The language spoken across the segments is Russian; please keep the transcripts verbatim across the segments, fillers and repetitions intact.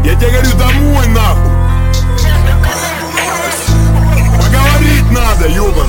Я тебе говорю, домой нахуй. Поговорить надо, ёбан.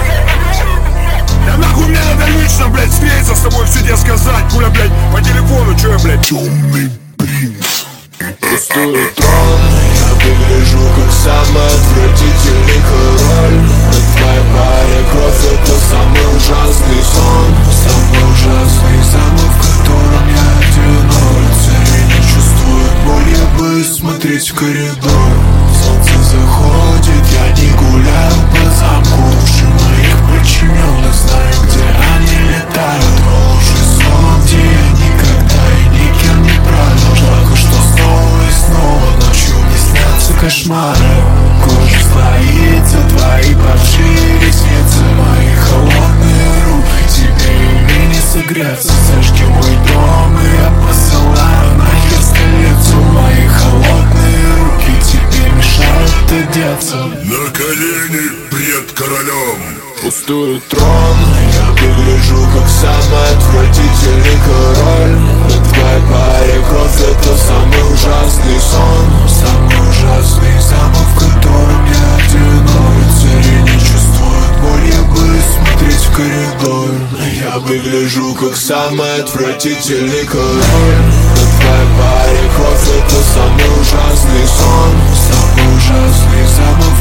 Да нахуй мне надо лично, блядь, встретиться с тобой, все тебе сказать. Пуля, блядь, по телефону, чё я, блядь? Темный принц. Пустой трон, я выгляжу как самый отвратительный король. На твоей паре кровь — это самый ужасный сон. Самый ужасный замок, в котором я одинок. Цари не чувствуют боль, я бы смотреть в коридор. Солнце заходит, я не гуляю по замку. Уши моих подчиненных знаю, где они летают. Лучший сон, где я никогда и никем не правил. Жалко, что снова и снова ночью мне снятся кошмары. Кожа слоится, твои большие ресницы, мои холодные руки, тебе и мне не согреться. Зажги мой дом, и я посылаю нахер столицу. Мои холодные руки тебе мешают одеться. На колени пред королем. Пустой трон, я выгляжу как самый отвратительный король. На твоей паре кровь — это самый ужасный сон. Самый ужасный замок, в котором я одинок. Цари не чувствуют боль, я бы смотреть в коридор. Я выгляжу как самый отвратительный король. На твоей паре кровь — это самый ужасный сон. Самый ужасный замок,